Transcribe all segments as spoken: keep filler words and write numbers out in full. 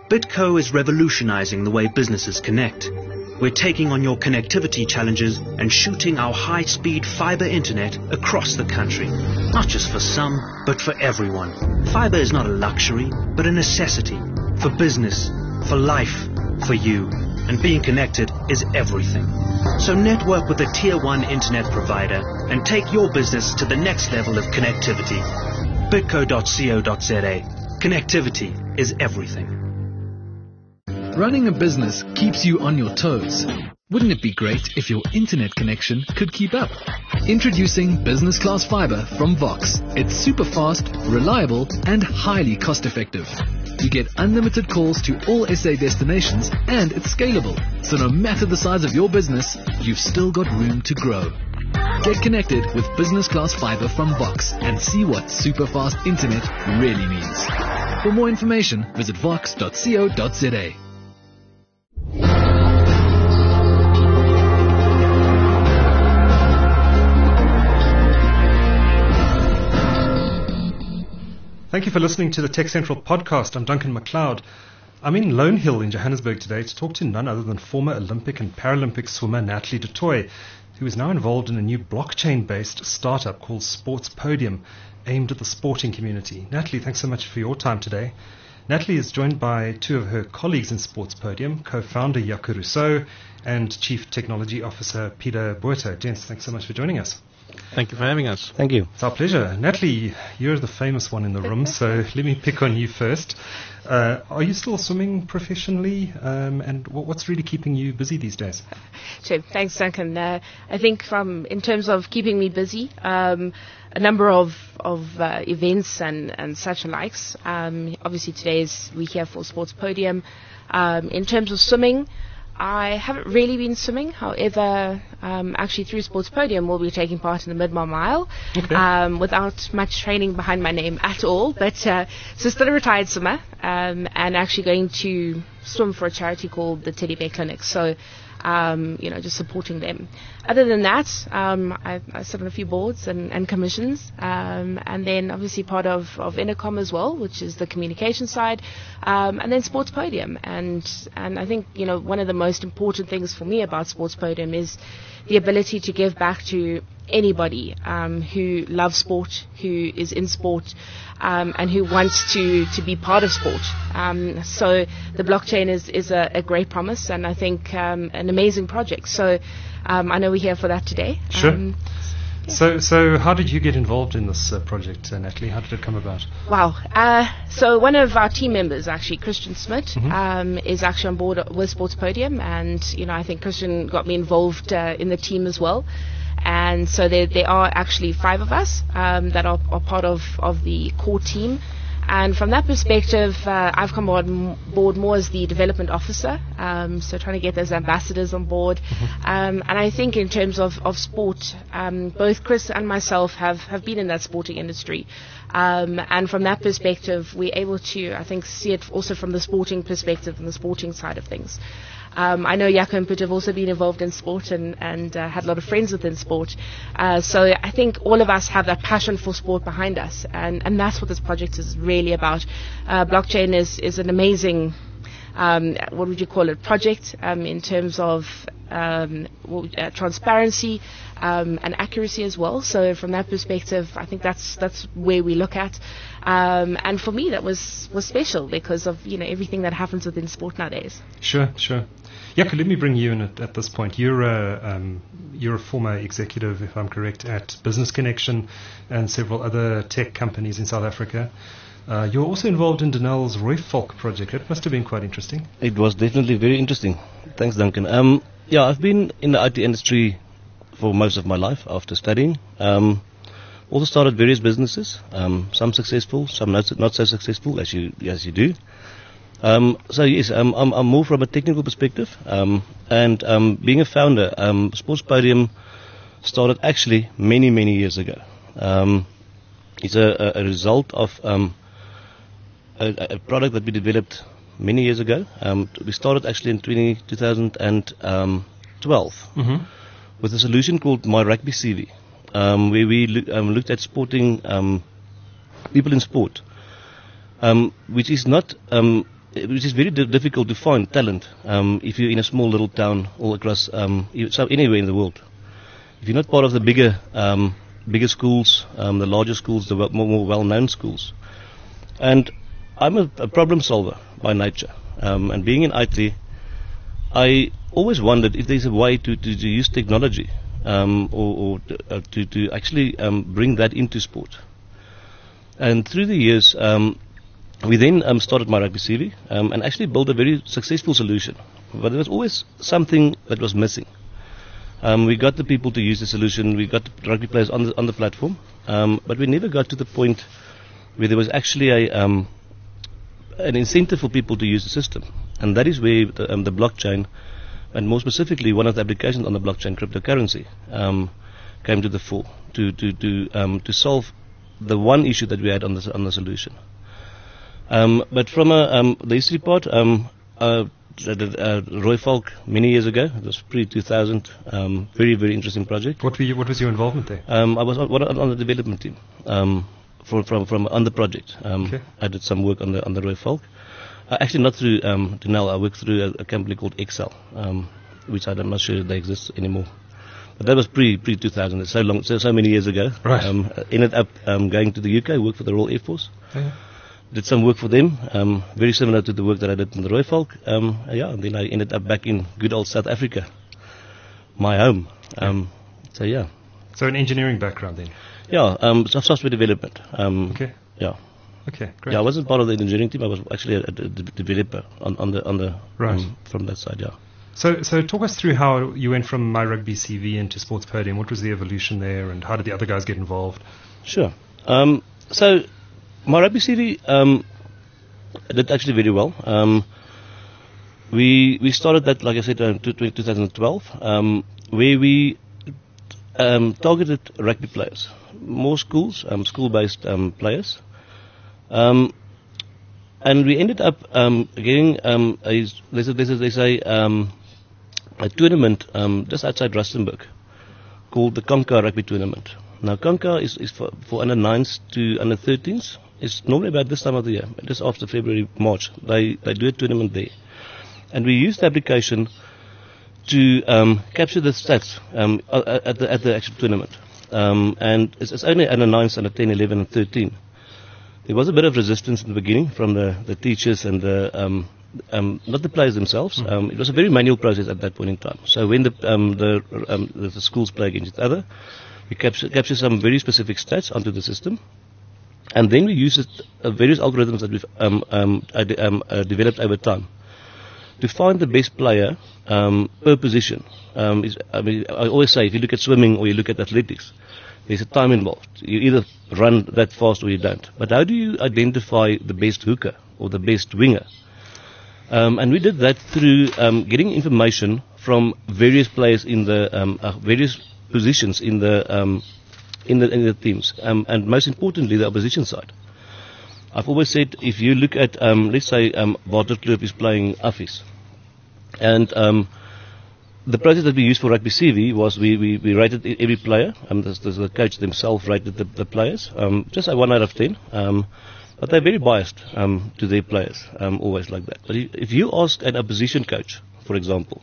Bitco is revolutionizing the way businesses connect. We're taking on your connectivity challenges and shooting our high-speed fiber internet across the country. Not just for some, but for everyone. Fiber is not a luxury, but a necessity. For business, for life, for you. And being connected is everything. So network with a tier one internet provider and take your business to the next level of connectivity. bitco dot co dot za. Connectivity is everything. Running a business keeps you on your toes. Wouldn't it be great if your internet connection could keep up? Introducing Business Class Fiber from Vox. It's super fast, reliable, and highly cost effective. You get unlimited calls to all S A destinations, and it's scalable. So no matter the size of your business, you've still got room to grow. Get connected with Business Class Fiber from Vox and see what super fast internet really means. For more information, visit vox dot co dot za. Thank you for listening to the Tech Central podcast. I'm Duncan McLeod. I'm in Lone Hill in Johannesburg today to talk to none other than former Olympic and Paralympic swimmer Natalie du Toit, who is now involved in a new blockchain-based startup called Sports Podium, aimed at the sporting community. Natalie, thanks so much for your time today. Natalie is joined by two of her colleagues in Sports Podium, co-founder Jaco Rousseau and Chief Technology Officer Peter Botha. Gents, thanks so much for joining us. Thank you for having us. Thank you. It's our pleasure. Natalie, you're the famous one in the room, so let me pick on you first. Uh, are you still swimming professionally, um, and what, what's really keeping you busy these days? Sure. Thanks, Duncan. Uh, I think from in terms of keeping me busy, um, a number of of uh, events and, and such likes. Um, obviously, today's we're here for Sports Podium. Um, in terms of swimming, I haven't really been swimming. However, um, actually through Sports Podium, we'll be taking part in the Mid-Mile Mile okay. um, without much training behind my name at all. But uh, so still a retired swimmer um, and actually going to swim for a charity called the Teddy Bear Clinic. So, um, you know, just supporting them. Other than that, um, I, I sit on a few boards and, and commissions, um, and then obviously part of, of Intercom as well, which is the communication side, um, and then Sports Podium. And and I think, you know, one of the most important things for me about Sports Podium is the ability to give back to anybody um, who loves sport, who is in sport, um, and who wants to, to be part of sport. Um, so the blockchain is, is a, a great promise, and I think um, an amazing project. So um, I know we're here for that today. Sure. Um, yeah. So, so how did you get involved in this uh, project, uh, Natalie? How did it come about? Wow. Uh, so one of our team members, actually, Christian Smith, Mm-hmm. um, is actually on board with Sports Podium, and you know I think Christian got me involved uh, in the team as well. And so there, there are actually five of us um, that are, are part of, of the core team. And from that perspective, uh, I've come on board more as the development officer, um, so trying to get those ambassadors on board. Mm-hmm. Um, and I think in terms of, of sport, um, both Chris and myself have, have been in that sporting industry. Um, and from that perspective, we're able to, I think, see it also from the sporting perspective and the sporting side of things. Um, I know Jaco and Peter have also been involved in sport and, and uh, had a lot of friends within sport. Uh, so I think all of us have that passion for sport behind us, and, and that's what this project is really about. Uh, blockchain is, is an amazing, um, what would you call it, project um, in terms of um, uh, transparency um, and accuracy as well. So from that perspective, I think that's that's where we look at. Um, and for me, that was, was special because of you know everything that happens within sport nowadays. Sure, sure. Jaco, let me bring you in at, at this point. You're a, um, you're a former executive, if I'm correct, at Business Connection and several other tech companies in South Africa. Uh, you're also involved in Denel's Roy Falk project. It must have been quite interesting. It was definitely very interesting. Thanks, Duncan. Um, yeah, I've been in the I T industry for most of my life after studying. Um, also started various businesses, um, some successful, some not, not so successful, as you as you do. Um, so yes, um, I'm, I'm more from a technical perspective, um, and um, being a founder, um, Sports Podium started actually many, many years ago. Um, it's a, a, a result of um, a, a product that we developed many years ago. Um, we started actually in twenty, two thousand twelve Mm-hmm. with a solution called My Rugby C V, um, where we look, um, looked at sporting um, people in sport, um, which is not um, which is very di- difficult to find talent um, if you're in a small little town all across, um, you- so anywhere in the world. If you're not part of the bigger, um, bigger schools, um, the larger schools, the well, more, more well-known schools. And I'm a, a problem solver by nature. Um, and being in I T, I always wondered if there's a way to, to, to use technology um, or, or uh, to, to actually um, bring that into sport. And through the years, um, we then um, started My Rugby C V um, and actually built a very successful solution. But there was always something that was missing. Um, we got the people to use the solution, we got the rugby players on the, on the platform, um, but we never got to the point where there was actually a, um, an incentive for people to use the system. And that is where the, um, the blockchain, and more specifically one of the applications on the blockchain, cryptocurrency, um, came to the fore to, to, to, um, to solve the one issue that we had on the, on the solution. Um, but from a, um, the history part, um, uh, uh, Roy Falk many years ago, it was pre two thousand, um, very, very interesting project. What, were you, what was your involvement there? Um, I was on, on the development team um, from, from, from on the project. Um, Okay. I did some work on the on the Roy Falk. Uh, actually, not through um, Denel, I worked through a, a company called Excel, um, which I'm not sure they exist anymore. But that was pre pre two thousand. It's so long, so so many years ago. Right. Um, ended up um, going to the U K, worked for the Royal Air Force. Yeah. Did some work for them, um, very similar to the work that I did in the Roy Falk. Um, yeah, and then I ended up back in good old South Africa, my home. Um, so yeah, So an engineering background then? yeah, um, so- software development. Um, Okay. Yeah, Okay, great. yeah. I wasn't part of the engineering team. I was actually a, a, a developer on, on the on the Right. um, from that side. Yeah. So, so talk us through how you went from My Rugby C V into Sports Podium. What was the evolution there, and how did the other guys get involved? Sure. Um, so, My Rugby C V um, did actually very well. Um, we we started that, like I said, in twenty twelve, um, where we um, targeted rugby players, more schools, um, school-based um, players, um, and we ended up um, getting um, a there's a, there's a, there's a, um, a tournament um, just outside Rustenburg called the Conca Rugby Tournament. Now, Conca is, is for, for under nines to under thirteens. It's normally about this time of the year, just after February, March. They they do a tournament there. And we used the application to um, capture the stats um, at, the, at the actual tournament. Um, and it's, it's only under nines, under ten, eleven, and thirteen. There was a bit of resistance in the beginning from the, the teachers and the, um, um, not the players themselves. Mm. Um, it was a very manual process at that point in time. So when the, um, the, um, the, the schools play against each other, we capture, capture some very specific stats onto the system. And then we use it, uh, various algorithms that we've um, um, uh, de- um, uh, developed over time to find the best player um, per position. Um, is, I mean, I always say, if you look at swimming or you look at athletics, there's a time involved. You either run that fast or you don't. But how do you identify the best hooker or the best winger? Um, and we did that through um, getting information from various players in the um, uh, various positions in the um, in the in the teams, um, and most importantly, the opposition side. I've always said, if you look at, um, let's say, um, Waterkloof is playing Affies, and um, the process that we used for Rugby C V was we, we, we rated every player. Um, the, the coach themselves rated the, the players, um, just a one out of ten. Um, but they're very biased um, to their players, um, always like that. But if you ask an opposition coach, for example,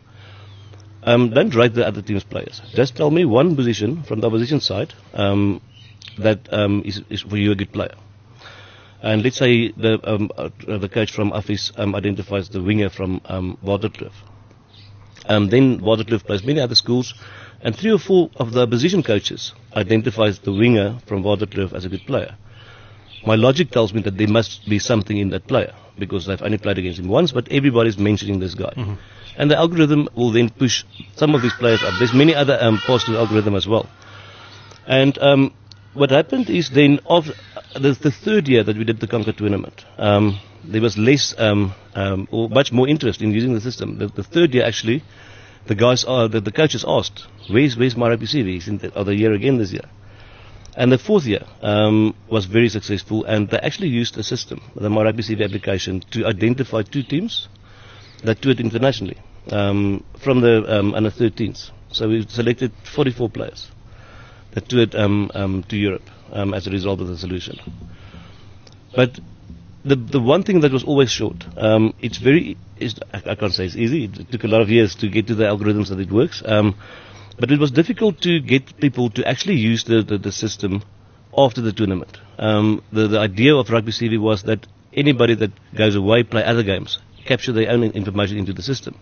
um, don't rate the other team's players. Just tell me one position from the opposition side um, that um, is, is for you a good player. And let's say the um, uh, the coach from Affies um, identifies the winger from um, Waterkloof. Um, then Waterkloof plays many other schools, and three or four of the opposition coaches identifies the winger from Waterkloof as a good player. My logic tells me that there must be something in that player, because they've only played against him once, but everybody's mentioning this guy. Mm-hmm. And the algorithm will then push some of these players up. There's many other um, parts to the algorithm as well. And um, what happened is then, of the, the third year that we did the Conca tournament, um, there was less um, um, or much more interest in using the system. The, the third year, actually, the guys, are, the, the coaches asked, where's, where's My Rugby C V? He's in the other year again this year. And the fourth year um, was very successful, and they actually used a system, the My Rugby C V application, to identify two teams that toured internationally um, from the um, under thirteens. So we selected forty-four players that toured um, um, to Europe um, as a result of the solution. But the the one thing that was always short, um, it's very, it's, I, I can't say it's easy. It took a lot of years to get to the algorithms that it works. Um, but it was difficult to get people to actually use the, the, the system after the tournament. Um, the, the idea of Rugby C V was that anybody that goes away, play other games, capture their own information into the system.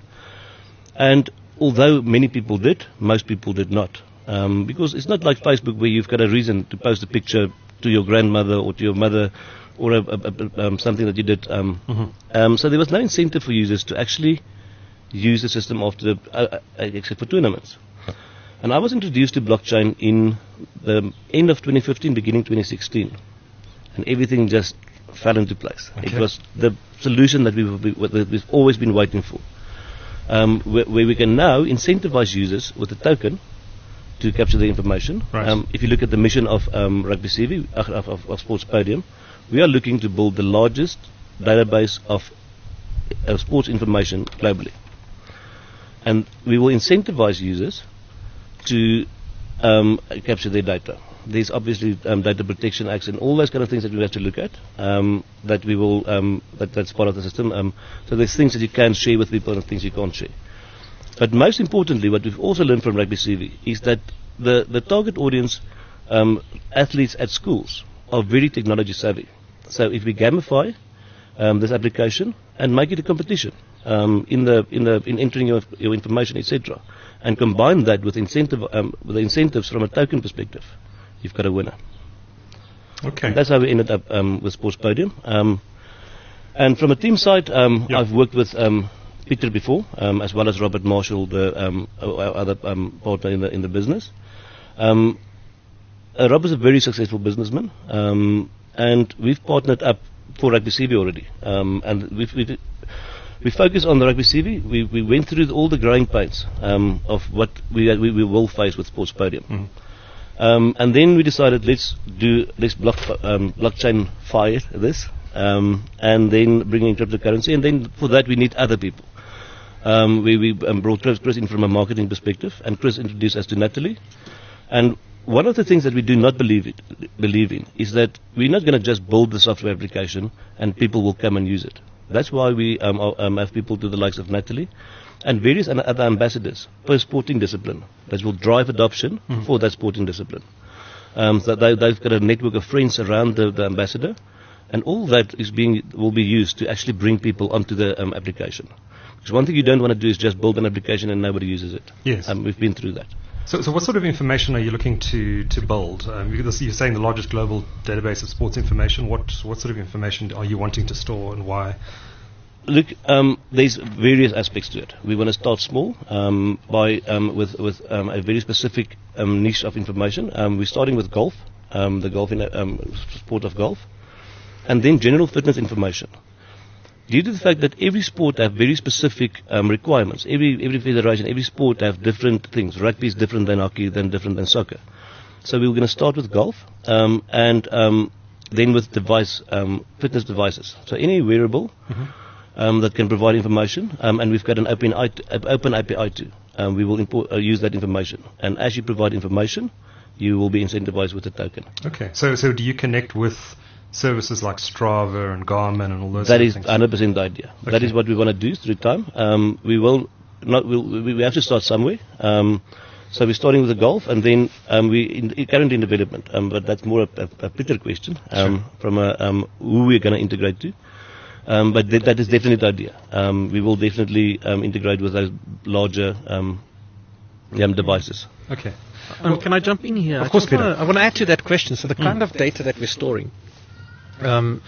And although many people did, most people did not. Um, because it's not like Facebook where you've got a reason to post a picture to your grandmother or to your mother or a, a, a, um, something that you did. Um, mm-hmm. um, so there was no incentive for users to actually use the system after the, uh, uh, except for tournaments. And I was introduced to blockchain in the end of twenty fifteen, beginning twenty sixteen. And everything just fell into place. Okay. It was the solution that we've, we've always been waiting for. Um, where, where we can now incentivize users with a token to capture the information. Right. Um, if you look at the mission of um, Rugby C V, uh, of, of, of Sports Podium, we are looking to build the largest database of uh, sports information globally. And we will incentivize users to um, capture their data. There's obviously um, data protection acts and all those kind of things that we have to look at. Um, that we will um, that, that's part of the system. Um, so there's things that you can share with people and things you can't share. But most importantly, what we've also learned from Rugby C V is that the the target audience, um, athletes at schools, are very technology savvy. So if we gamify um, this application and make it a competition um, in the in the in entering your, your information, et cetera, and combine that with incentive um, with the incentives from a token perspective, you've got a winner. Okay. And that's how we ended up um, with Sports Podium. Um, and from a team side, um, yep. I've worked with um, Peter before, um, as well as Robert Marshall, the um, our other um, partner in the in the business. Um, uh, Rob is a very successful businessman, um, and we've partnered up for Rugby C V already. Um, and we've, we've we focus on the Rugby C V. We we went through all the growing pains um, of what we, we we will face with Sports Podium. Mm-hmm. Um, and then we decided let's do let's block, um, blockchain fire this, um, and then bring in cryptocurrency, and then for that we need other people. Um, we we um, brought Chris, Chris in from a marketing perspective, and Chris introduced us to Natalie. And one of the things that we do not believe it, believe in is that we're not going to just build the software application and people will come and use it. That's why we um, um, have people to the likes of Natalie and various other ambassadors per sporting discipline that will drive adoption mm. for that sporting discipline. Um, so they, they've got a network of friends around the, the ambassador, and all that is being will be used to actually bring people onto the um, application. Because one thing you don't want to do is just build an application and nobody uses it. Yes, um, we've been through that. So, so what sort of information are you looking to to build? Um, you're saying the largest global database of sports information. What what sort of information are you wanting to store and why? Look, um, there's various aspects to it. We want to start small um, by um, with with um, a very specific um, niche of information. Um, we're starting with golf, um, the golf in, um, sport of golf, and then general fitness information. Due to the fact that every sport have very specific um, requirements, every every federation, every sport have different things. Rugby is different than hockey, than different than soccer. So we we're going to start with golf, um, and um, then with device um, fitness devices. So any wearable. Mm-hmm. Um, that can provide information, um, and we've got an open, I T, open A P I too. Um, we will import, uh, use that information, and as you provide information, you will be incentivized with a token. Okay, so so do you connect with services like Strava and Garmin and all those? That is things? one hundred percent the idea. Okay. That is what we want to do through time. Um, we will not. We'll, we we have to start somewhere. Um, so we're starting with the golf, and then um, we in, in currently in development. Um, but that's more a, a, a Peter question um, sure. from a, um, who we're going to integrate to. Um, but th- that is definitely the idea. Um, we will definitely um, integrate with those larger um, um, devices. Okay. Um, can I jump in here? Of course, Peter. Wanna, I want to add to that question. So the mm. kind of data that we're storing um,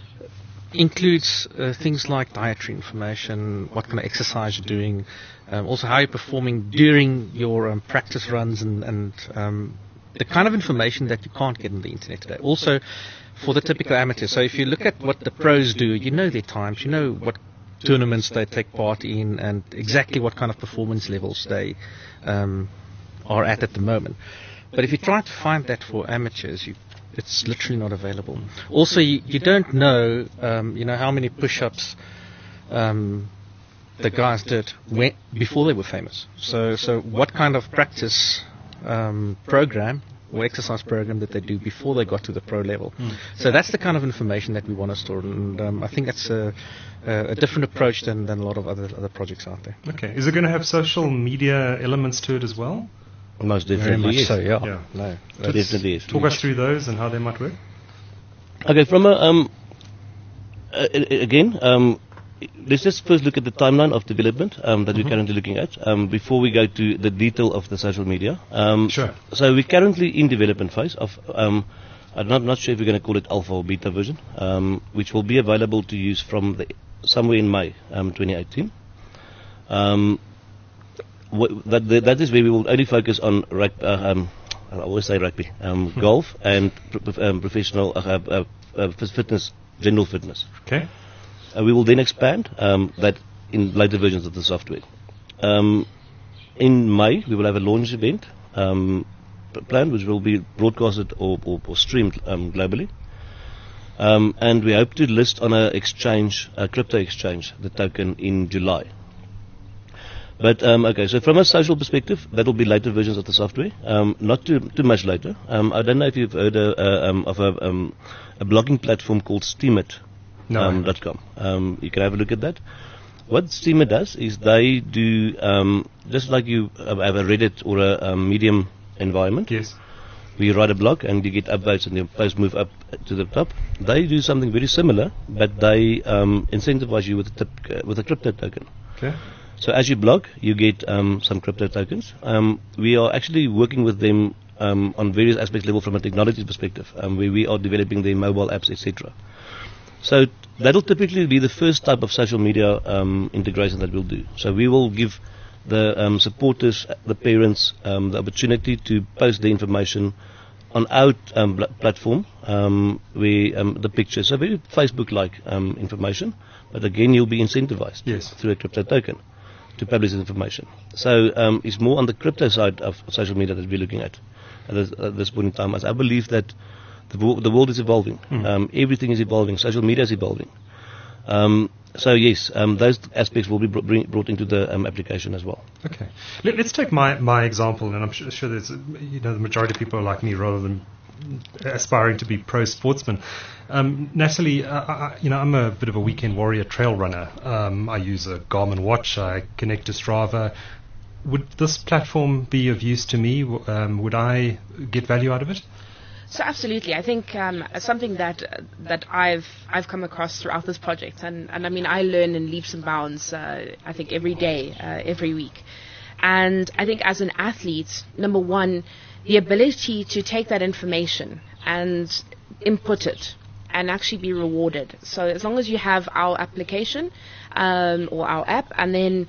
includes uh, things like dietary information, what kind of exercise you're doing, um, also how you're performing during your um, practice runs, and, and um, the kind of information that you can't get on the internet today. Also, for the typical amateur. So if you look at what the pros do, you know their times, you know what tournaments they take part in, and exactly what kind of performance levels they um, are at at the moment. But if you try to find that for amateurs, you, it's literally not available. Also, you, you don't know, um, you know, how many push-ups um, the guys did when, before they were famous. So, so what kind of practice um, program or exercise program that they do before they got to the pro level. Mm. So that's the kind of information that we want to store, and um, I think that's a, a different approach than, than a lot of other other projects out there. Okay. Is it going to have social media elements to it as well? Most definitely. Very much yes. so, yeah. yeah. No, that definitely is. Talk us through those and how they might work. Okay, from a, um, uh, again, um, let's just first look at the timeline of development um, that mm-hmm. we're currently looking at um, before we go to the detail of the social media. Um, sure. So we're currently in development phase of, um, I'm not, not sure if we're going to call it alpha or beta version, um, which will be available to use from the, somewhere in May um, twenty eighteen. Um, wh- that, that is where we will only focus on rug- uh, um, I always say rugby, um, hmm. golf and pr- um, professional uh, uh, uh, fitness, general fitness. Okay. Uh, we will then expand um, that in later versions of the software. Um, in May, we will have a launch event um, planned, which will be broadcasted or, or, or streamed um, globally. Um, and we hope to list on a exchange, a crypto exchange, the token in July. But um, okay, so from a social perspective, that will be later versions of the software, um, not too too much later. Um, I don't know if you've heard uh, uh, um, of a, um, a blogging platform called Steemit. No. Um, dot com. Um, you can have a look at that. What Steemit does is they do um, just like you have a Reddit or a, a Medium environment. Yes. Where you write a blog and you get upvotes and your posts move up to the top. They do something very similar, but they um, incentivize you with a, tip, uh, with a crypto token. Okay. So as you blog, you get um, some crypto tokens. Um, we are actually working with them um, on various aspects level from a technology perspective, um, where we are developing their mobile apps, et cetera. So that'll typically be the first type of social media um, integration that we'll do. So we will give the um, supporters, the parents, um, the opportunity to post the information on our um, bl- platform, um, where um, the pictures, so very Facebook-like um, information, but again you'll be incentivized yes. through a crypto token to publish this information. So um, it's more on the crypto side of social media that we're looking at at this, at this point in time, as I believe that the, wo- the world is evolving. Mm. Um, everything is evolving. Social media is evolving. Um, so yes, um, those aspects will be br- bring, brought into the um, application as well. Okay, Let, let's take my, my example, and I'm sure, sure there's you know the majority of people are like me rather than aspiring to be pro sportsmen. Um, Natalie, uh, I, you know I'm a bit of a weekend warrior trail runner. Um, I use a Garmin watch. I connect to Strava. Would this platform be of use to me? Um, would I get value out of it? So absolutely, I think um, something that uh, that I've I've come across throughout this project, and, and I mean I learn in leaps and bounds. Uh, I think every day, uh, every week, and I think as an athlete, number one, the ability to take that information and input it and actually be rewarded. So as long as you have our application um, or our app, and then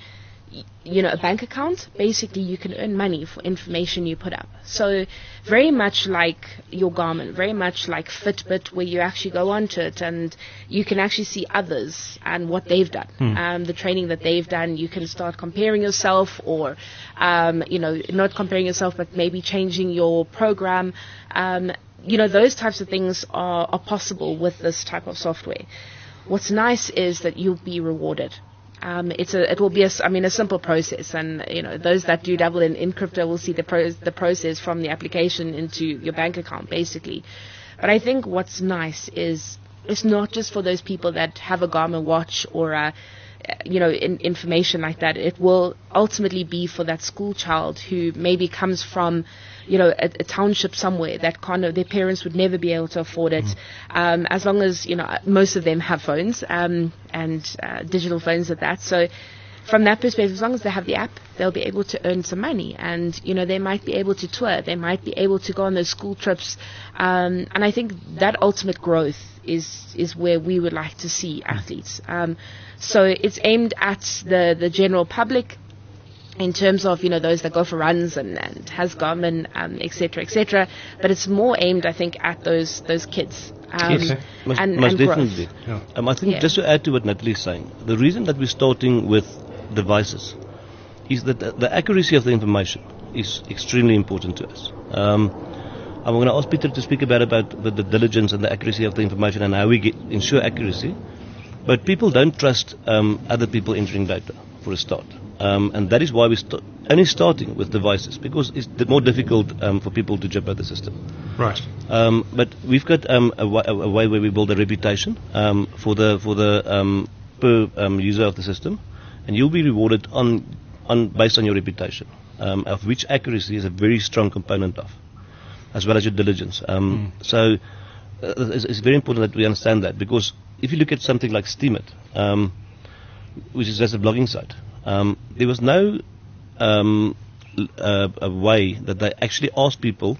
you know, a bank account, basically you can earn money for information you put up. So very much like your Garmin, very much like Fitbit, where you actually go onto it and you can actually see others and what they've done, hmm. um, the training that they've done. You can start comparing yourself, or um, you know, not comparing yourself, but maybe changing your program. Um, you know, those types of things are, are possible with this type of software. What's nice is that you'll be rewarded. Um, it's a, it will be a, I mean, a simple process, and you know, those that do dabble in, in crypto will see the pro, the process from the application into your bank account, basically. But I think what's nice is it's not just for those people that have a Garmin watch or a, you know, in, information like that. It will ultimately be for that school child who maybe comes from, you know, a, a township somewhere that kind of their parents would never be able to afford it. Mm. Um, as long as, you know, most of them have phones um, and uh, digital phones at that. So from that perspective, as long as they have the app, they'll be able to earn some money, and you know, they might be able to tour, they might be able to go on those school trips, um, and I think that ultimate growth is is where we would like to see athletes. Um, so it's aimed at the the general public, in terms of, you know, those that go for runs and, and has Garmin, um, et cetera, et cetera. But it's more aimed, I think, at those those kids. Um, yes, most, and, most and definitely. Yeah. Um, I think yeah. just to add to what Natalie is saying, the reason that we're starting with devices is that the, the accuracy of the information is extremely important to us. Um, I'm going to ask Peter to speak about about the, the diligence and the accuracy of the information and how we get ensure accuracy. But people don't trust um, other people entering data for a start. Um, and that is why we're st- only starting with devices, because it's d- more difficult um, for people to jump out the system. Right. Um, but we've got um, a, w- a way where we build a reputation um, for the for the um, per um, user of the system, and you'll be rewarded on on based on your reputation, um, of which accuracy is a very strong component of, as well as your diligence. Um, mm. So uh, it's, it's very important that we understand that, because if you look at something like Steemit, um, which is just a blogging site, um, there was no um, l- uh, a way that they actually asked people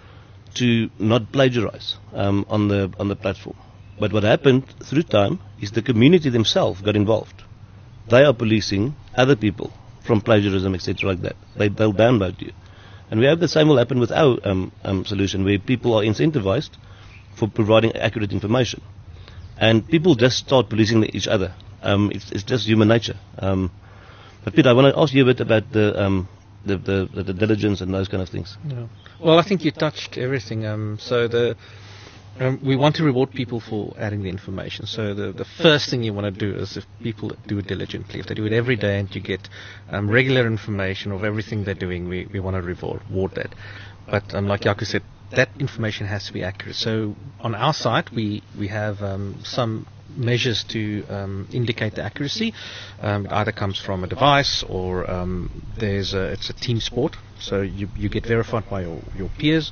to not plagiarize um, on the on the platform. But what happened through time is the community themselves got involved. They are policing other people from plagiarism, et cetera, like that. They, they'll download you. And we hope the same will happen with our um, um, solution, where people are incentivized for providing accurate information. And people just start policing each other. Um, it's, it's just human nature. Um, but Peter, I want to ask you a bit about the, um, the, the, the, the diligence and those kind of things. Yeah. Well, I think you touched everything. Um, so the um, we want to reward people for adding the information. So the, the first thing you want to do is if people do it diligently, if they do it every day and you get um, regular information of everything they're doing, we, we want to reward, reward that. But um, like Jaco said, that information has to be accurate. So on our side, we, we have um, some measures to um, indicate the accuracy. Um, it either comes from a device or um, there's a, it's a team sport. So you, you get verified by your, your peers.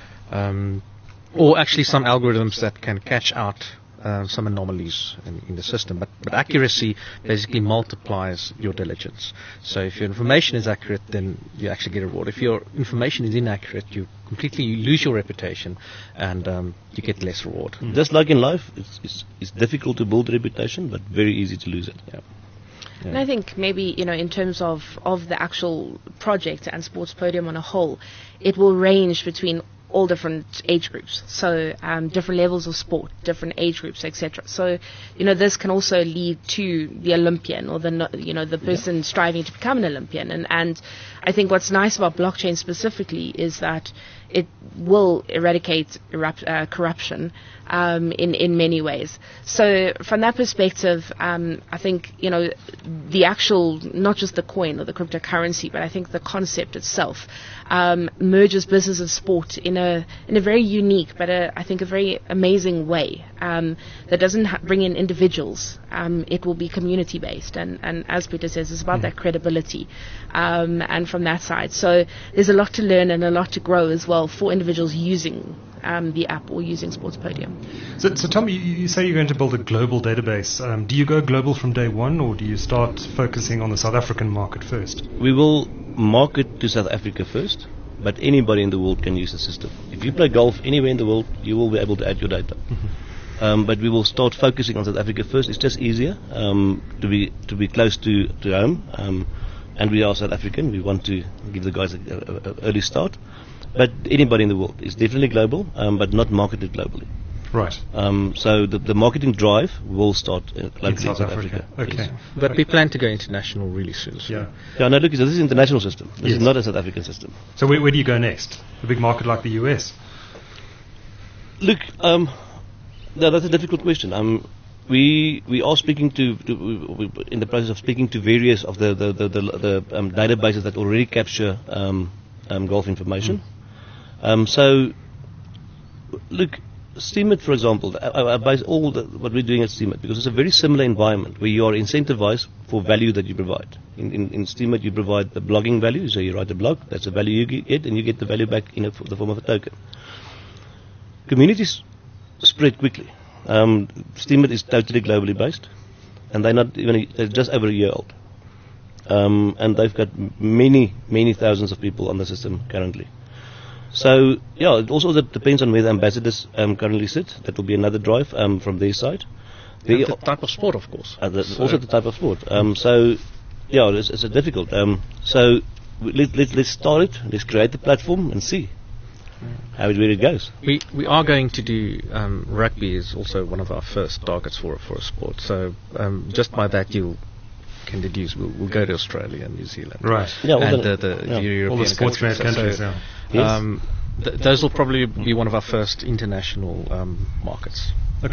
Um, or actually some algorithms that can catch out uh, some anomalies in, in the system. But, but accuracy basically multiplies your diligence. So if your information is accurate, then you actually get a reward. If your information is inaccurate, you completely you lose your reputation and um, you get less reward. Mm. Just like in life, it's, it's, it's difficult to build a reputation, but very easy to lose it. Yeah. Yeah. And I think maybe, you know, in terms of, of the actual project and Sports Podium on a whole, it will range between all different age groups, so um, different levels of sport, different age groups, et cetera. So, you know, this can also lead to the Olympian or the, you know, the person yeah. striving to become an Olympian. And, and I think what's nice about blockchain specifically is that it will eradicate erupt, uh, corruption um, in in many ways. So from that perspective, um, I think, you know, the actual, not just the coin or the cryptocurrency, but I think the concept itself um, merges business and sport in a in a very unique, but a, I think a very amazing way um, that doesn't ha- bring in individuals. Um, it will be community based, and, and as Peter says, it's about mm. that credibility, um, and from that side. So there's a lot to learn and a lot to grow as well for individuals using um, the app or using Sports Podium. So, so Tom, you, you say you're going to build a global database. Um, do you go global from day one, or do you start focusing on the South African market first? We will market to South Africa first, but anybody in the world can use the system. If you play golf anywhere in the world, you will be able to add your data. Mm-hmm. Um, but we will start focusing on South Africa first. It's just easier um, to be to be close to, to home. Um, and we are South African. We want to give the guys an early start. But anybody in the world is definitely global, um, but not marketed globally. Right. Um, so the, the marketing drive will start uh, in South, South Africa. Africa. Okay. Yes. But we plan to go international really soon. So. Yeah. Yeah. No, look, this is an international system. This yes. is not a South African system. So where, where do you go next? A big market like the U S? Look, um, no, that's a difficult question. Um, we we are speaking to, to we, we, in the process of speaking to various of the the the, the, the um, databases that already capture um, um, golf information. Mm. Um, so, look, Steemit, for example, I, I base all the, what we're doing at Steemit because it's a very similar environment where you are incentivized for value that you provide. In, in, in Steemit, you provide the blogging value, so you write a blog, that's the value you get, and you get the value back in a, the form of a token. Communities spread quickly. Um, Steemit is totally globally based, and they're not even, they're just over a year old. Um, and they've got many, many thousands of people on the system currently. So, yeah, it also depends on where the ambassadors um, currently sit. That will be another drive um, from their side. The, the type of sport, of course. Uh, the, also the type of sport. Um, so, yeah, it's, it's a difficult. Um, so, let, let, let's start it. Let's create the platform and see how it, where it goes. We we are going to do um, rugby is also one of our first targets for for a sport. So, um, just by that you'll can deduce we'll, we'll go to Australia and New Zealand. Right. Yeah, and the, the, yeah. the European all the sports countries. countries. So, yeah. Yes. Um, th- those will probably be one of our first international um, markets. Okay.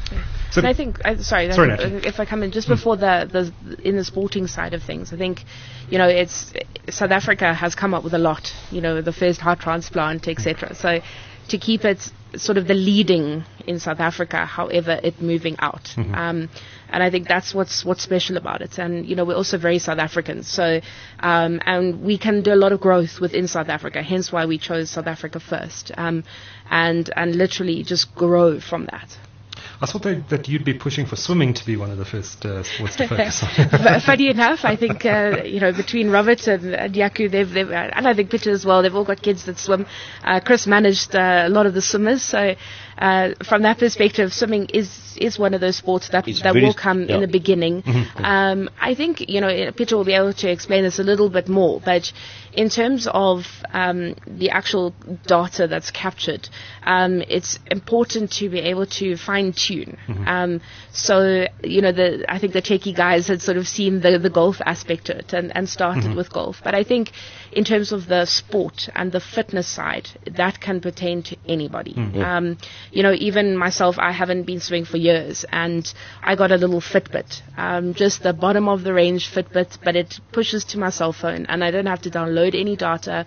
So and I think, I, sorry, sorry I think, if I come in just before the, the in the sporting side of things, I think, you know, it's South Africa has come up with a lot. You know, the first heart transplant, et cetera. So to keep it sort of the leading in South Africa, however, it moving out. Mm-hmm. Um, and I think that's what's what's special about it. And, you know, we're also very South African. So, um, and we can do a lot of growth within South Africa, hence why we chose South Africa first. Um, and, and literally just grow from that. I thought that, that you'd be pushing for swimming to be one of the first uh, sports to focus on. F- Funny enough, I think, uh, you know, between Robert and, and Yaku, they've, they've, and I think Peter as well, they've all got kids that swim. Uh, Chris managed uh, a lot of the swimmers, so uh, from that perspective, swimming is is one of those sports that It's that very will s- come yeah. in the beginning. Mm-hmm. Um, I think, you know, Peter will be able to explain this a little bit more, but in terms of um, the actual data that's captured, um, it's important to be able to fine-tune. Mm-hmm. Um, so, you know, the I think the techie guys had sort of seen the, the golf aspect to it and, and started Mm-hmm. with golf. But I think in terms of the sport and the fitness side, that can pertain to anybody. Mm-hmm. Um, you know, even myself, I haven't been swimming for years, and I got a little Fitbit, um, just the bottom of the range Fitbit, but it pushes to my cell phone, and I don't have to download any data.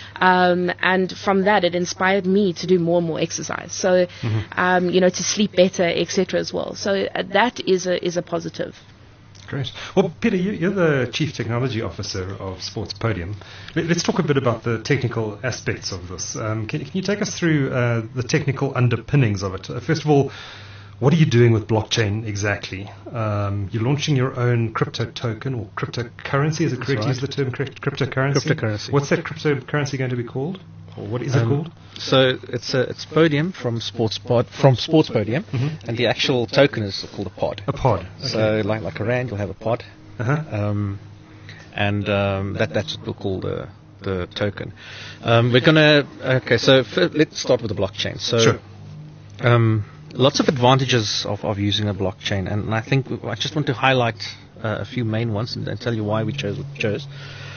Um, and from that, it inspired me to do more and more exercise. So, Mm-hmm. um, you know, to sleep better, et cetera, as well. So uh, that is a is a positive. Great. Well, Peter, you, you're the Chief Technology Officer of Sports Podium. Let, let's talk a bit about the technical aspects of this. Um, can, can you take us through uh, the technical underpinnings of it? Uh, first of all, what are you doing with blockchain exactly? Um, you're launching your own crypto token or cryptocurrency. Is it correct to right. use the term crypt- cryptocurrency? Cryptocurrency. What's that cryptocurrency going to be called? Or what is it Um, called? So it's a it's Podium from Sports Pod from Sports Podium, Mm-hmm. and the actual token is called a pod. A pod. Okay. So like like a rand, you'll have a pod, uh-huh. um, and um, that that's what we'll call the the token. Um, we're gonna okay. So f- let's start with the blockchain. So Sure. um, lots of advantages of, of using a blockchain, and I think w- I just want to highlight uh, a few main ones and, and tell you why we chose what we chose.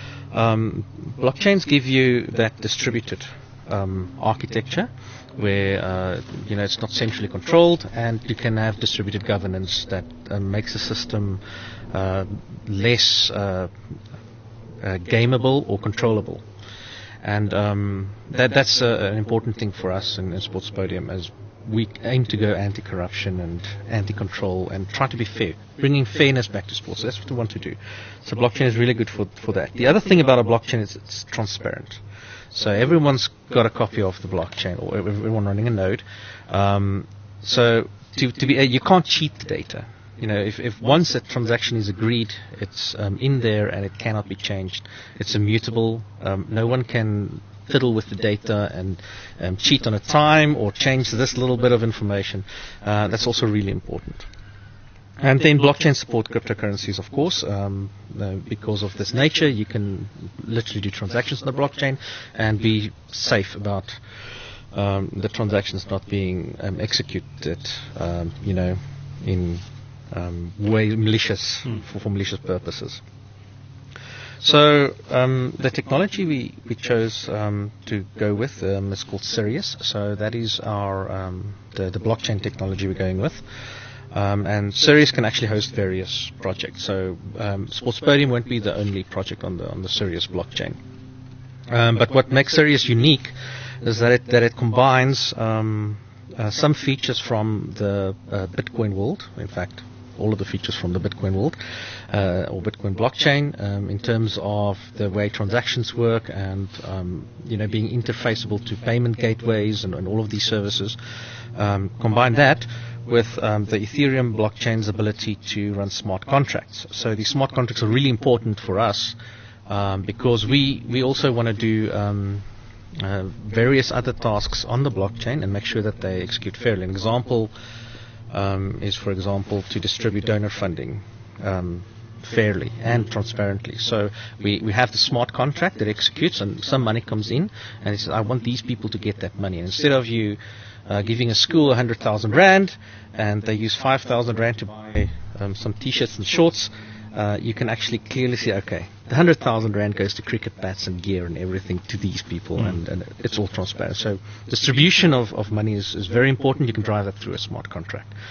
Um, blockchains give you that distributed um, architecture where uh, you know it's not centrally controlled, and you can have distributed governance that uh, makes the system uh, less uh, uh, gameable or controllable. And um, that that's uh, an important thing for us in, in Sports Podium, as we aim to go anti-corruption and anti-control and try to be fair, bringing fairness back to sports. That's what we want to do. So blockchain is really good for, for that. The other thing about a blockchain is it's transparent. So everyone's got a copy of the blockchain, or everyone running a node. Um, so to, to be, uh, you can't cheat the data. You know, if, if once a transaction is agreed, it's um, in there and it cannot be changed. It's immutable. Um, no one can fiddle with the data and um, cheat on a time or change this little bit of information. Uh, that's also really important. And then blockchain support cryptocurrencies, of course, um, uh, because of this nature. You can literally do transactions on the blockchain and be safe about um, the transactions not being um, executed, um, you know, in um, way malicious for, for malicious purposes. So um, the technology we, we chose um, to go with um, is called Sirius. So that is our um, the, the blockchain technology we're going with. Um, and Sirius can actually host various projects. So um, Sports Podium won't be the only project on the on the Sirius blockchain. Um, but what makes Sirius unique is that it that it combines um, uh, some features from the uh, Bitcoin world. In fact, all of the features from the Bitcoin world uh, or Bitcoin blockchain um, in terms of the way transactions work and um, you know being interfaceable to payment gateways and, and all of these services. Um, combine that with um, the Ethereum blockchain's ability to run smart contracts. So these smart contracts are really important for us um, because we we also want to do um, uh, various other tasks on the blockchain and make sure that they execute fairly. An example Um, is, for example, to distribute donor funding um, fairly and transparently. So we, we have the smart contract that executes, and some money comes in, and it says, I want these people to get that money. And instead of you uh, giving a school one hundred thousand rand, and they use five thousand rand to buy um, some T-shirts and shorts, uh, you can actually clearly see, okay, the one hundred thousand rand goes to cricket bats and gear and everything to these people, mm. and, and it's all transparent. So distribution of, of money is, is very important. You can drive that through a smart contract.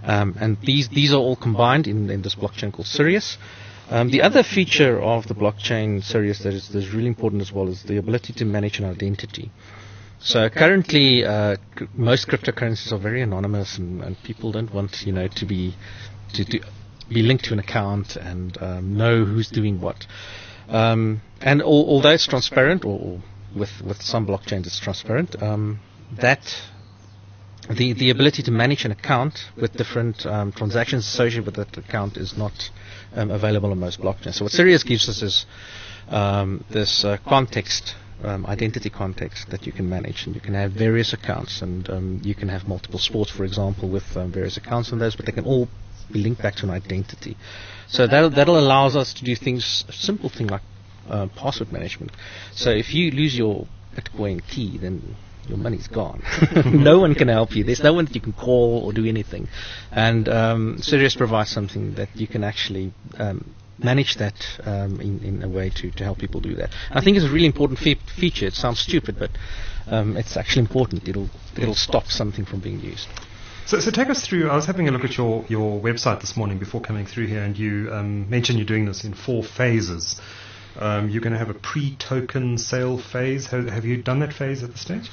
Um, and these these are all combined in, in this blockchain called Sirius. Um, the other feature of the blockchain Sirius that is, that is really important as well is the ability to manage an identity. So currently, uh, cr- most cryptocurrencies are very anonymous, and, and people don't want, you know, to be to, to be linked to an account and um, know who's doing what. Um, and al- although it's transparent, or, or with with some blockchains it's transparent, um, that the the ability to manage an account with different um, transactions associated with that account is not um, available on most blockchains. So what Sirius gives us is um, this uh, context. Um, identity context that you can manage, and you can have various accounts, and um, you can have multiple sports, for example, with um, various accounts on those, but they can all be linked back to an identity. So that that'll allows us to do things, a simple thing like uh, password management. So if you lose your Bitcoin key, then your money's gone. No one can help you. There's no one that you can call or do anything. And um, Sirius provides something that you can actually um, manage that um, in, in a way to, to help people do that. I think it's a really important fe- feature. It sounds stupid, but um, it's actually important. It'll it'll stop something from being used. So, so take us through. I was having a look at your, your website this morning before coming through here, and you um, mentioned you're doing this in four phases. Um, you're going to have a pre-token sale phase. Have, have you done that phase at this stage?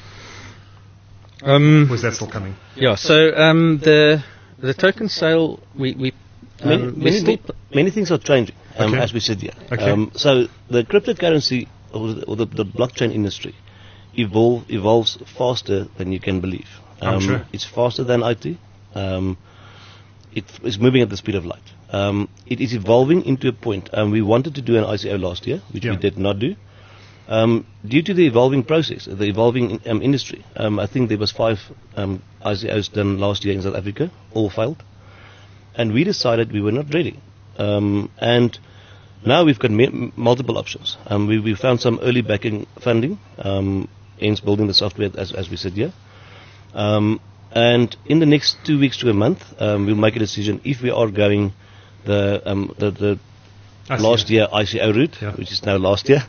Um, or is that still coming? Yeah. So um, the the token sale we we. Many, Um, many, still many, many things are changing um, Okay. as we sit here. Okay. Um, so the cryptocurrency or the, or the, the blockchain industry evolve, evolves faster than you can believe. I'm sure. It's faster than I T. Um, it is moving at the speed of light. Um, it is evolving into a point. Um, we wanted to do an I C O last year, which Yeah. we did not do. Um, due to the evolving process, the evolving um, industry, um, I think there was five um, I C Os done last year in South Africa, all failed. And we decided we were not ready. Um, and now we've got m- multiple options. Um, we, we found some early backing funding, um, hence building the software as, as we said here. Um, and in the next two weeks to a month, um, we'll make a decision if we are going the um, the, the I see. last year I C O route, Yeah. which is now last year,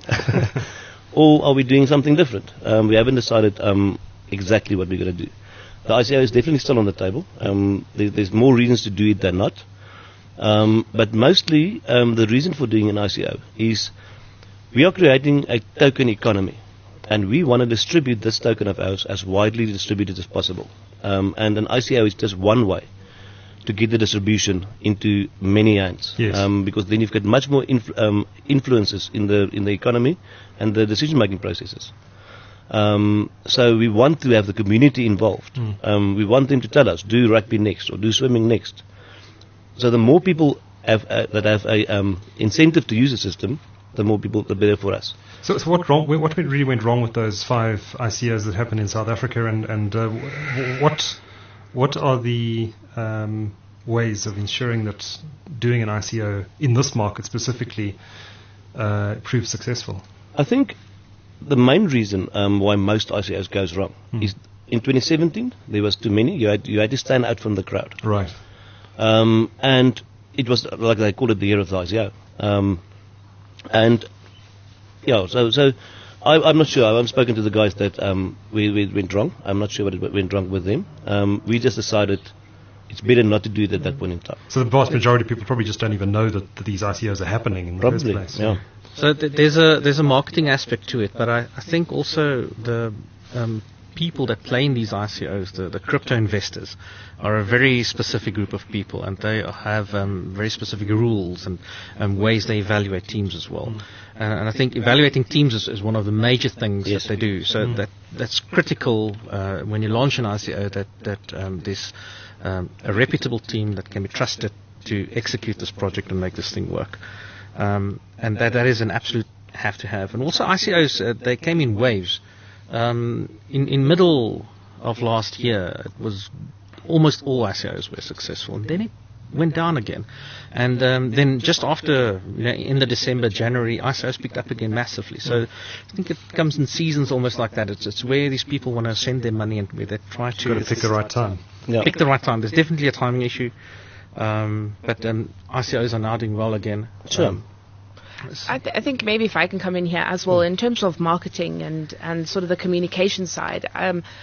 or are we doing something different? Um, we haven't decided um, exactly what we're going to do. The I C O is definitely still on the table. Um, there, there's more reasons to do it than not. Um, but mostly, um, the reason for doing an I C O is we are creating a token economy. And we want to distribute this token of ours as widely distributed as possible. Um, and an I C O is just one way to get the distribution into many hands. Yes. Um, because then you've got much more influ- um, influences in the in the economy and the decision-making processes. Um, so we want to have the community involved. Mm. Um, we want them to tell us, do rugby next or do swimming next. So the more people have, uh, that have a um, incentive to use the system, the more people, the better for us. So, so what wrong? What really went wrong with those five I C Os that happened in South Africa, and and uh, w- what what are the um, ways of ensuring that doing an I C O in this market specifically uh, proves successful? I think the main reason um, why most I C Os goes wrong Hmm. is in twenty seventeen there was too many. You had you had to stand out from the crowd, Right. um, and it was like they call it the year of the I C O. Um, and yeah, so so I, I'm not sure. I haven't spoken to the guys that um, we, we went wrong. I'm not sure what it went wrong with them. Um, we just decided it's better not to do it at that point in time. So the vast majority of people probably just don't even know that, that these I C Os are happening in the Probably, first place. yeah. So th- there's a there's a marketing aspect to it, but I, I think also the um, people that play in these I C Os, the, the crypto investors, are a very specific group of people, and they have um, very specific rules and um, ways they evaluate teams as well. Mm. And, and I think evaluating teams is, is one of the major things Yes. that they do. So Mm. that that's critical uh, when you launch an I C O, that that um, there's um, a reputable team that can be trusted to execute this project and make this thing work. Um, and that that is an absolute have to have. And also I C Os, uh, they came in waves. Um, in in middle of last year, it was almost all I C Os were successful, and then it went down again. And um, then just after, you know, in the December, January, I C Os picked up again massively. So I think it comes in seasons almost like that. It's it's where these people want to send their money and where they try to Got to pick the right time. Yeah. pick the right time. There's definitely a timing issue. Um, but um, I C Os are now doing well again. Sure. Um, I, th- I think maybe if I can come in here as well, in terms of marketing and, and sort of the communication side, um,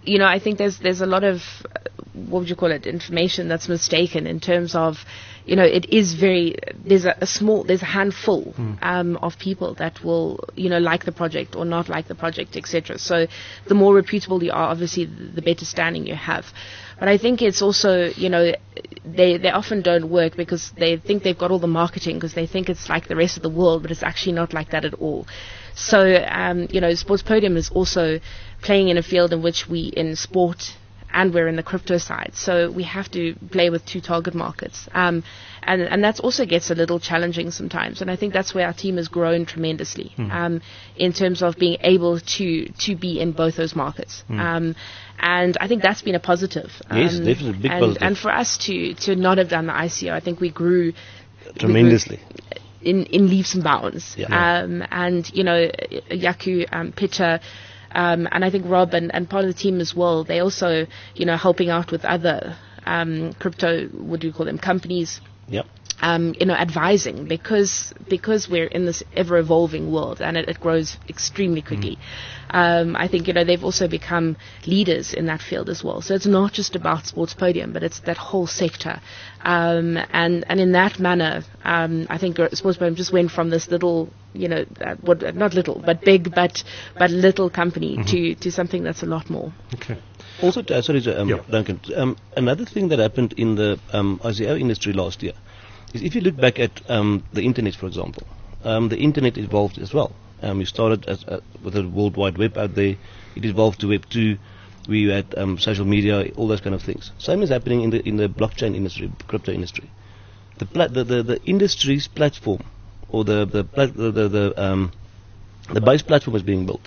you know, I think there's there's a lot of, uh, what would you call it, information that's mistaken in terms of, you know, it is very, there's a, a small, there's a handful mm. um, of people that will, you know, like the project or not like the project, et cetera. So the more reputable you are, obviously, the, the better standing you have. But I think it's also, you know, they, they often don't work because they think they've got all the marketing, because they think it's like the rest of the world, but it's actually not like that at all. So, um, you know, Sports Podium is also playing in a field in which we, in sport, and we're in the crypto side. So we have to play with two target markets. Um, and, and that also gets a little challenging sometimes. And I think that's where our team has grown tremendously, mm. um, in terms of being able to, to be in both those markets. Mm. Um, and I think that's been a positive. Um, yes, definitely, big and, positive. And for us to, to not have done the I C O, I think we grew tremendously. We grew in, in leaps and bounds. Yeah. Um, and, you know, Yaku, um, Pitcher, Um, and I think Rob and, and part of the team as well, they also, you know, helping out with other um, crypto, what do you call them, companies. Yep. Um, you know, advising, because because we're in this ever-evolving world, and it, it grows extremely quickly. Mm. Um, I think, you know, they've also become leaders in that field as well. So it's not just about Sports Podium, but it's that whole sector. Um, and, and in that manner, um, I think Sports Podium just went from this little, you know, uh, what, not little, but big, but but little company mm-hmm. to, to something that's a lot more. Okay. Also, uh, sorry, um, yeah. Duncan, um, another thing that happened in the um, I C O industry last year is, if you look back at um, the internet, for example, um, the internet evolved as well. Um, we started as, uh, with a World Wide Web out there. It evolved to Web two. We had um, social media, all those kind of things. Same is happening in the in the blockchain industry, crypto industry. The pla- the, the the industry's platform, or the the plat- the the, the, um, the base platform is being built.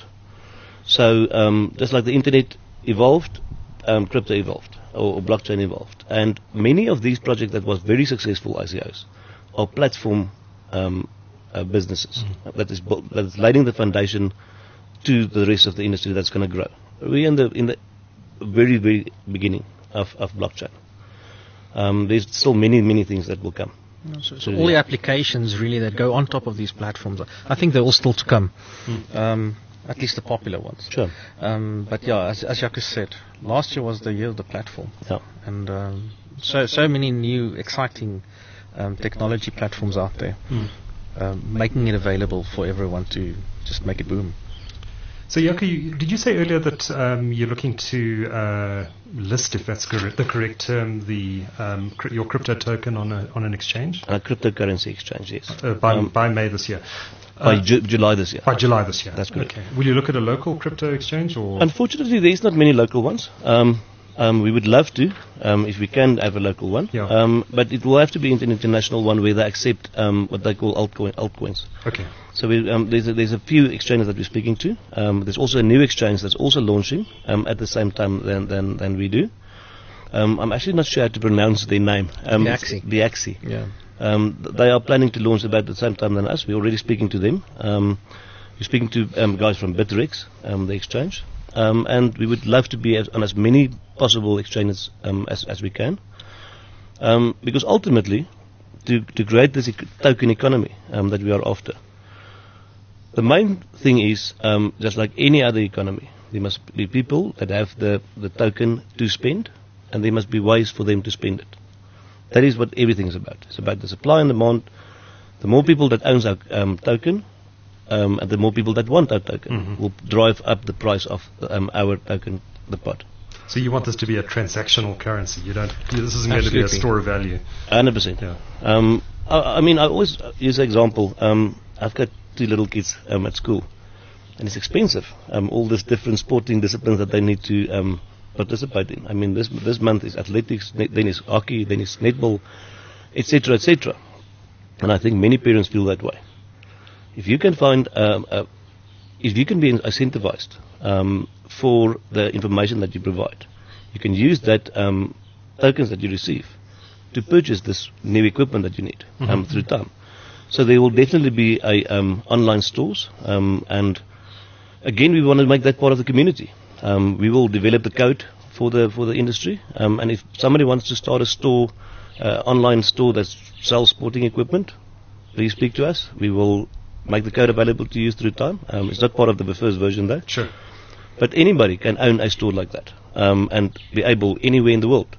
So um, just like the internet evolved, um, crypto evolved, or, or blockchain evolved, and many of these projects that was very successful I C Os are platform um, uh, businesses mm-hmm. that is bu- that is laying the foundation to the rest of the industry that's going to grow. We're in the in the very very beginning of, of blockchain. Um, there's still many many things that will come. No, so, so all the applications really that go on top of these platforms, I think they're all still to come. Mm. Um, At least the popular ones. Sure. Um, but yeah, as, as Jacques said, last year was the year of the platform. Yeah. And um, so so many new, exciting um, technology platforms out there, mm. um, making it available for everyone to just make it boom. So, Jaco, you, did you say earlier that um, you're looking to uh, list, if that's correct, the correct term, the um, cr- your crypto token on a, on an exchange? A cryptocurrency exchange, yes. Uh, by, um, by May this year. By uh, Ju- July this year. By July this year. That's correct. Okay. Will you look at a local crypto exchange, or? Unfortunately, there's not many local ones. Um, um, we would love to, um, if we can have a local one. Yeah. Um, but it will have to be an international one where they accept um, what they call altcoin, altcoins. Okay. So we, um, there's, a, there's a few exchanges that we're speaking to. Um, there's also a new exchange that's also launching um, at the same time than, than, than we do. Um, I'm actually not sure how to pronounce their name. Um, Biaxi. Biaxi. Yeah. Um, th- they are planning to launch about the same time than us. We're already speaking to them. Um, we're speaking to um, guys from Bitrex, um, the exchange. Um, and we would love to be as, on as many possible exchanges um, as, as we can. Um, because ultimately, to, to create this ec- token economy um, that we are after, the main thing is, um, just like any other economy, there must be people that have the, the token to spend, and there must be ways for them to spend it. That is what everything is about. It's about the supply and demand. The more people that owns our um, token, um, and the more people that want our token, mm-hmm. will drive up the price of um, our token, the pot. So you want this to be a transactional currency. You don't. This isn't Absolutely. going to be a store of value. one hundred percent. Yeah. Um, I, I mean, I always use an example. Um, I've got two little kids um, at school, and it's expensive. Um, all these different sporting disciplines that they need to um, participate in. I mean, this this month is athletics, ne- then is hockey, then is netball, et cetera, et cetera. And I think many parents feel that way. If you can find, um, a, if you can be incentivized um, for the information that you provide, you can use that um, tokens that you receive to purchase this new equipment that you need um, mm-hmm. through time. So there will definitely be a um, online stores, um, and again, we want to make that part of the community. Um, we will develop the code for the for the industry, um, and if somebody wants to start a store, uh, online store that sells sporting equipment, please speak to us. We will make the code available to use through time. Um, it's not part of the first version though. Sure. But anybody can own a store like that. um, and be able anywhere in the world.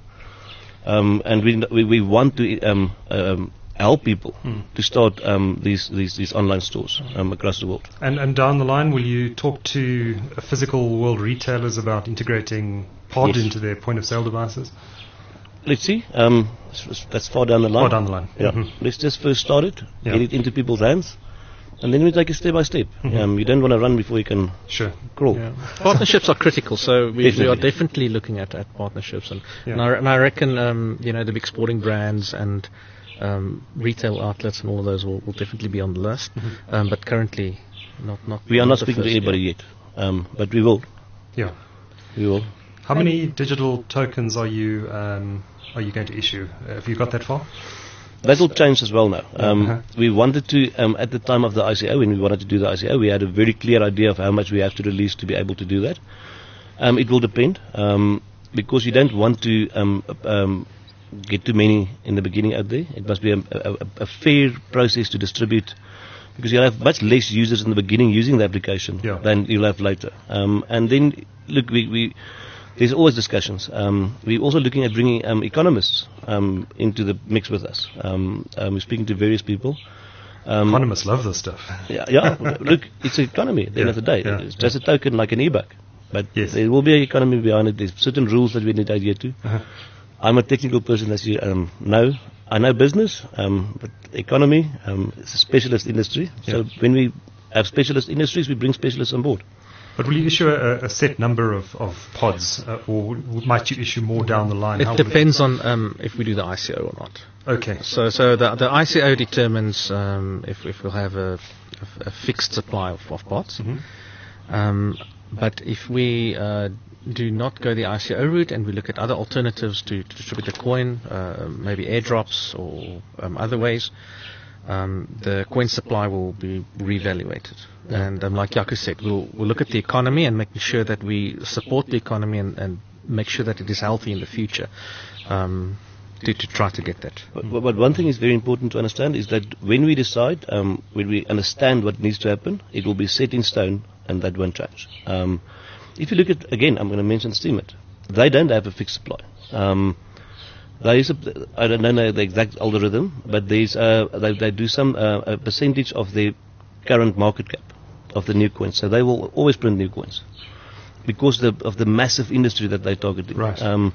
Um, and we, we we want to um, um, help people mm. to start um, these, these these online stores um, across the world. And and down the line, will you talk to uh, physical world retailers about integrating Pod yes. into their point of sale devices? Let's see. Um, that's far down the line. Far down the line. Yeah. Mm-hmm. Let's just first start it, yeah. get it into people's hands, and then we take it step by step. Mm-hmm. Um, you don't want to run before you can sure. crawl. Yeah. Partnerships are critical, so we, we are definitely looking at, at partnerships, and, yeah. and, I, and I reckon um, you know the big sporting brands and um, retail outlets and all of those will, will definitely be on the list. Mm-hmm. Um, but currently, not not. We are not not speaking to anybody yet, um, but we will. Yeah, we will. How many digital tokens are you um, are you going to issue? Uh, have you got that far? That will change as well now. Um, uh-huh. We wanted to, um, at the time of the I C O, when we wanted to do the I C O, we had a very clear idea of how much we have to release to be able to do that. Um, it will depend, um, because you don't want to um, um, get too many in the beginning out there. It must be a, a, a fair process to distribute, because you'll have much less users in the beginning using the application yeah. than you'll have later. Um, and then, look, we... we There's always discussions. Um, we're also looking at bringing um, economists um, into the mix with us. Um, um, we're speaking to various people. Um, economists love this stuff. Yeah, yeah. Look, it's an economy at the yeah, end of the day. Yeah, it's just yeah. a token like an e-book. But yes. there will be an economy behind it. There's certain rules that we need to adhere to. Uh-huh. I'm a technical person, as you um, know. I know business, um, but economy um, is a specialist industry. Yeah. So when we have specialist industries, we bring specialists on board. But will you issue a, a set number of, of pods, uh, or w- might you issue more down the line? It How depends it on um, if we do the I C O or not. Okay. So so the, the I C O determines um, if, if we'll have a, a, a fixed supply of, of pods. Mm-hmm. Um, but if we uh, do not go the I C O route and we look at other alternatives to, to distribute the coin, uh, maybe airdrops or um, other ways, Um, the coin supply will be reevaluated. Yeah. And um, like Jaco said, we'll, we'll look at the economy and making sure that we support the economy and, and make sure that it is healthy in the future um, to, to try to get that. But, but one thing is very important to understand is that when we decide, um, when we understand what needs to happen, it will be set in stone and that won't change. Um, if you look at, again, I'm going to mention Steemit. They don't have a fixed supply. Um, There is a, I don't know the exact algorithm, but there's uh, they, they do some uh, a percentage of the current market cap of the new coins. So they will always print new coins because the, of the massive industry that they're targeting. Right. Um,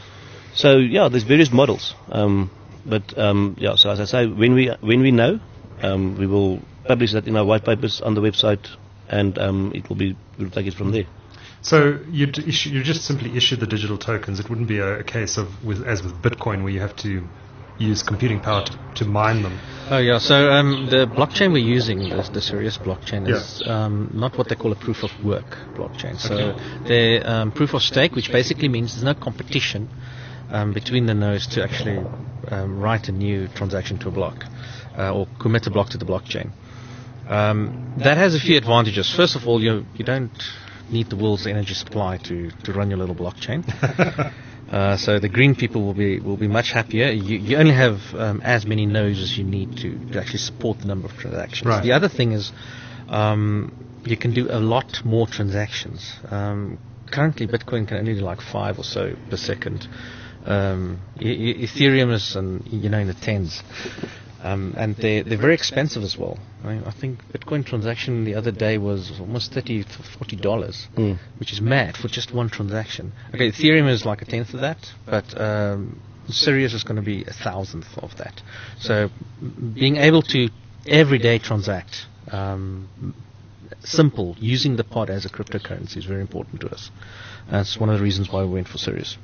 so yeah, there's various models. Um, but um, yeah, so as I say, when we when we know, um, we will publish that in our white papers on the website, and um, it will be we'll take it from there. So you issue, you just simply issue the digital tokens. It wouldn't be a, a case of, with, as with Bitcoin, where you have to use computing power to, to mine them. Oh yeah. So um, the blockchain we're using, the, the Sirius blockchain, yeah. is um, not what they call a proof of work blockchain. So okay. the um, proof of stake, which basically means there's no competition um, between the nodes to actually um, write a new transaction to a block uh, or commit a block to the blockchain. Um, that has a few advantages. First of all, you you don't need the world's energy supply to, to run your little blockchain. uh, so the green people will be will be much happier. You, you only have um, as many nodes as you need to, to actually support the number of transactions. Right. The other thing is um, you can do a lot more transactions. Um, currently, Bitcoin can only do like five or so per second. Um, e- e- Ethereum is um, you know in the tens. Um, and they're, they're very expensive as well. I, mean, I think Bitcoin transaction the other day was almost thirty to forty dollars, mm. which is mad for just one transaction. Okay, Ethereum is like a tenth of that, but um, Sirius is going to be a thousandth of that. So being able to every day transact, um, simple, using the pod as a cryptocurrency is very important to us. That's one of the reasons why we went for Sirius.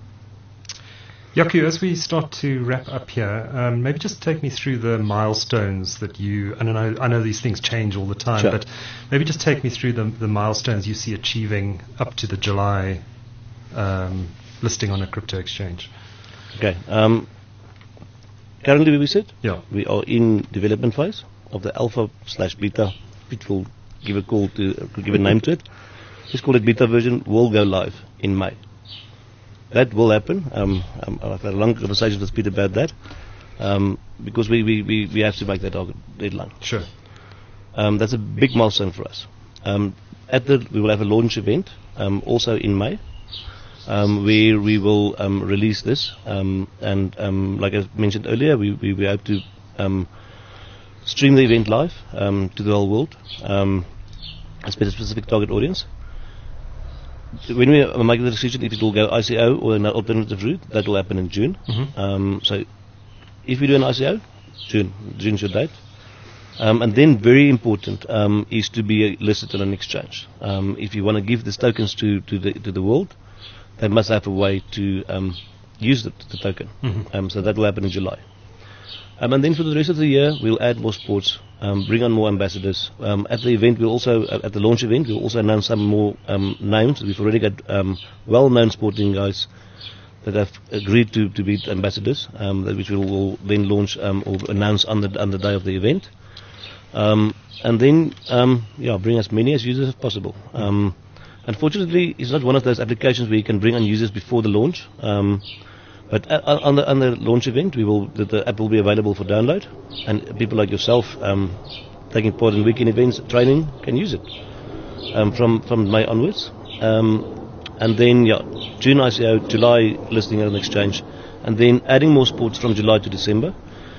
Jaco, as we start to wrap up here, um, maybe just take me through the milestones that you, and I know, I know these things change all the time, sure. but maybe just take me through the, the milestones you see achieving up to the July um, listing on a crypto exchange. Okay. Um, currently, we sit. Yeah. We are in development phase of the alpha slash beta. It will give a call to uh, give a name to it. Let's call it beta version. Will go live in May. That will happen. Um, um, I've had a long conversation with Peter about that um, because we, we, we, we have to make that deadline. Sure. Um, that's a big milestone for us. Um, at the we will have a launch event um, also in May, um, where we will um, release this. Um, and um, like I mentioned earlier, we, we, we hope to um, stream the event live um, to the whole world, um, a specific target audience. When we make the decision if it will go I C O or an alternative route, that will happen in June. Mm-hmm. Um, so if we do an I C O, June, June's your date. Um, and then very important um, is to be listed on an exchange. Um, if you want to give these tokens to, to, the, to the world, they must have a way to um, use the, the token. Mm-hmm. Um, so that will happen in July. Um, and then for the rest of the year, we'll add more sports, um, bring on more ambassadors. Um, at the event, we'll also, uh, at the launch event, we'll also announce some more um, names. We've already got um, well-known sporting guys that have agreed to, to be ambassadors, um, that which we will then launch um, or announce on the, on the day of the event. Um, and then, um, yeah, bring as many as users as possible. Um, unfortunately, it's not one of those applications where you can bring on users before the launch. Um, but uh, on the on the launch event, we will the, the app will be available for download, and people like yourself um, taking part in weekend events, training, can use it um, from from May onwards. Um, and then, yeah, June I C O, July listing on exchange, and then adding more sports from July to December.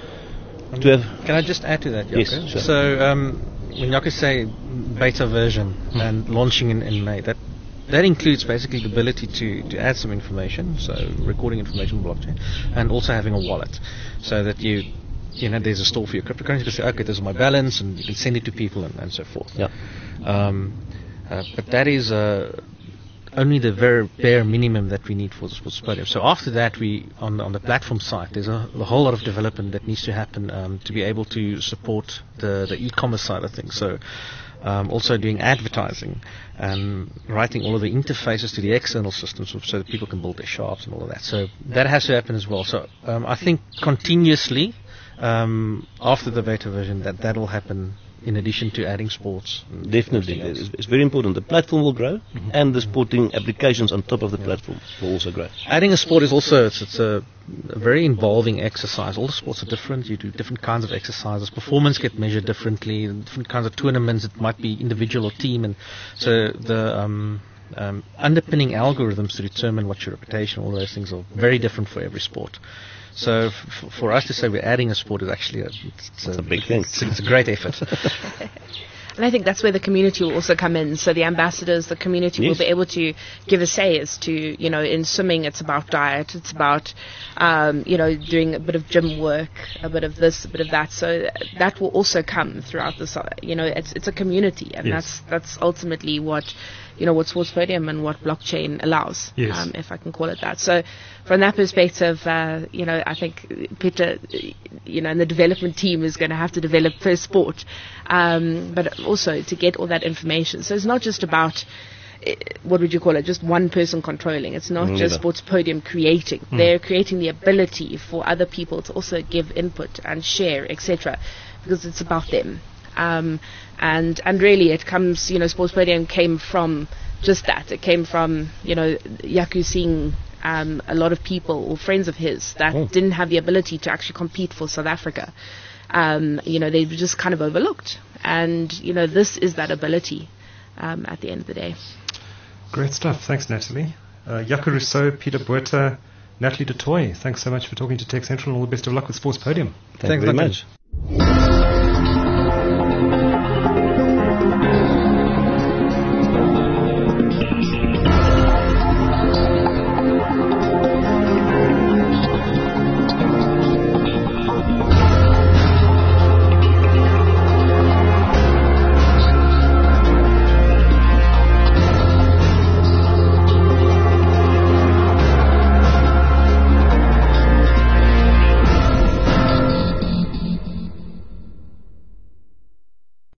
Um, to have can I just add to that, Jaco? Yes, sure. So um, when Jaco say beta version hmm. and launching in, in May, that that includes basically the ability to, to add some information, so recording information on blockchain, and also having a wallet, so that you you know there's a store for your cryptocurrency. You can say, okay, this is my balance, and you can send it to people and, and so forth. Yeah. Um, uh, but that is uh, only the very bare minimum that we need for the sports podium. So after that, we on the, on the platform side, there's a, a whole lot of development that needs to happen um, to be able to support the, the e-commerce side of things. So um, also doing advertising and writing all of the interfaces to the external systems so that people can build their shops and all of that. So that has to happen as well. So um, I think continuously um, after the beta version that that will happen. In addition to adding sports. Definitely. It's, it's very important. The platform will grow mm-hmm. and the sporting applications on top of the yeah. platform will also grow. Adding a sport is also it's, it's a, a very involving exercise. All the sports are different. You do different kinds of exercises. Performance get measured differently. Different kinds of tournaments. It might be individual or team. And so the um, um, underpinning algorithms to determine what's your reputation, all those things are very different for every sport. So f- for us to say we're adding a sport is actually a, it's a, a big thing. It's, it's a great effort. And I think that's where the community will also come in. So the ambassadors, the community yes. will be able to give a say as to, you know, in swimming it's about diet, it's about, um, you know, doing a bit of gym work, a bit of this, a bit of that. So that will also come throughout this, you know, it's it's a community, and yes. that's that's ultimately what, you know, what Sports Podium and what blockchain allows, yes. um, if I can call it that. So from that perspective, uh, you know, I think Peter, you know, and the development team is going to have to develop first sport, um, but also to get all that information. So it's not just about, uh, what would you call it, just one person controlling. It's not mm, just either. Sports Podium creating. Mm. They're creating the ability for other people to also give input and share, et cetera, because it's about them. Um, and and really it comes, you know, Sports Podium came from just that. It came from, you know, Jaco seeing um, a lot of people or friends of his that oh. didn't have the ability to actually compete for South Africa. Um, you know, they were just kind of overlooked. And, you know, this is that ability um, at the end of the day. Great stuff. Thanks, Natalie. Uh, Jaco Rousseau, Peter Botha, Natalie du Toit, thanks so much for talking to Tech Central, and all the best of luck with Sports Podium. Thank you very much.